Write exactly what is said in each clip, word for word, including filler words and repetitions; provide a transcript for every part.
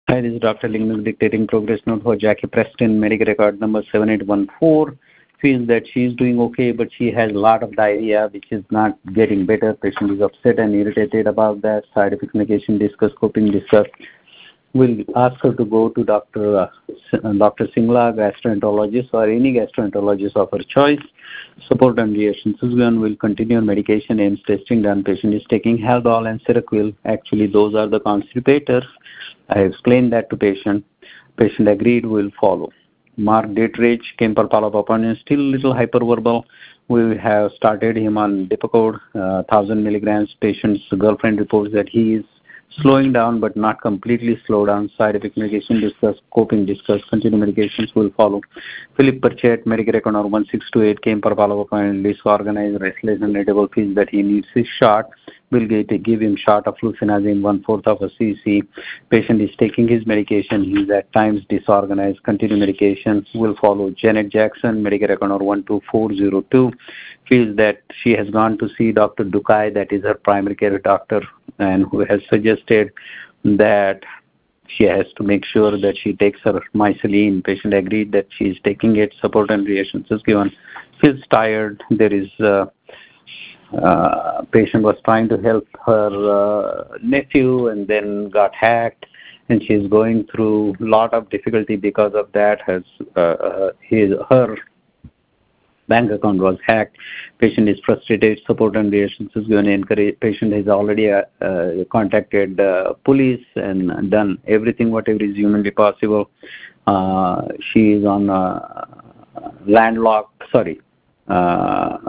Hi, this is Doctor Lingman dictating progress note for Jackie Preston, medical record number seven eight one four. Feels that she is doing okay, but she has a lot of diarrhea, which is not getting better. Patient is upset and irritated about that. Side effect negation, discuss, coping, discuss. We'll ask her to go to Doctor Uh, Doctor Singla, gastroenterologist, or any gastroenterologist of her choice. Support and reactions. Susan will continue medication, aims testing done. Patient is taking Haldol and Seroquel. Actually, those are the constipators. I explained that to patient. Patient agreed, will follow. Mark Dietrich came for follow-up appointment, still little hyperverbal. We have started him on Dipacode, uh, one thousand milligrams. Patient's girlfriend reports that he is slowing down but not completely slow down. Side effect medication discuss, coping discuss, continue medications will follow. Philip Perchet, medical record number one six two eight, came for follow-up appointment, disorganized, restless, and irritable, feels that he needs his shot. We'll get, give him shot of fluconazine, one-fourth of a cc. Patient is taking his medication. He's at times disorganized. Continue medication will follow. Janet Jackson, medical record number one two four zero two, feels that she has gone to see Doctor Dukai, that is her primary care doctor, and who has suggested that she has to make sure that she takes her myceline. Patient agreed that she is taking it. Support and reactions is given. Feels tired. There is uh, uh, patient was trying to help her uh, nephew and then got hacked, and she is going through a lot of difficulty because of that. Has uh, his her bank account was hacked. Patient is frustrated. Support and reactions is given. Encourage. Patient has already uh, uh, contacted uh, police and done everything whatever is humanly possible. Uh, she is on uh, landlocked. Sorry. Uh,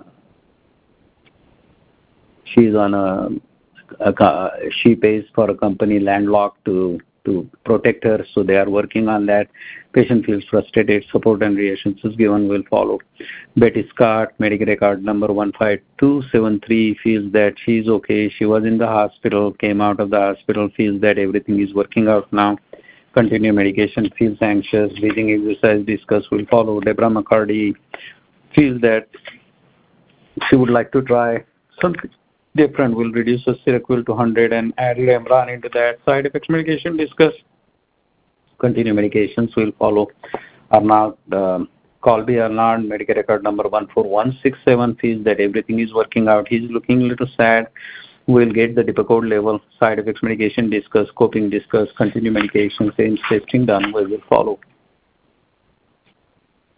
she is on a, a. She pays for a company landlocked to to protect her, so they are working on that. Patient feels frustrated. Support and reactions is given, will follow. Betty Scott, medical record number one five two seven three, feels that she is okay. She was in the hospital, came out of the hospital, feels that everything is working out now. Continue medication, feels anxious. Breathing exercise, discuss, will follow. Deborah McCarty feels that she would like to try something different, will reduce the Seroquel to one hundred and add Lemran into that. Side effects medication discuss. Continue medications will follow. Arnaud, uh, Colby Arnaud, medical record number one four one six seven, feels that everything is working out. He's looking a little sad. We'll get the Dipacode level. Side effects medication discuss, coping discuss, continue medications, aims testing done, we will follow.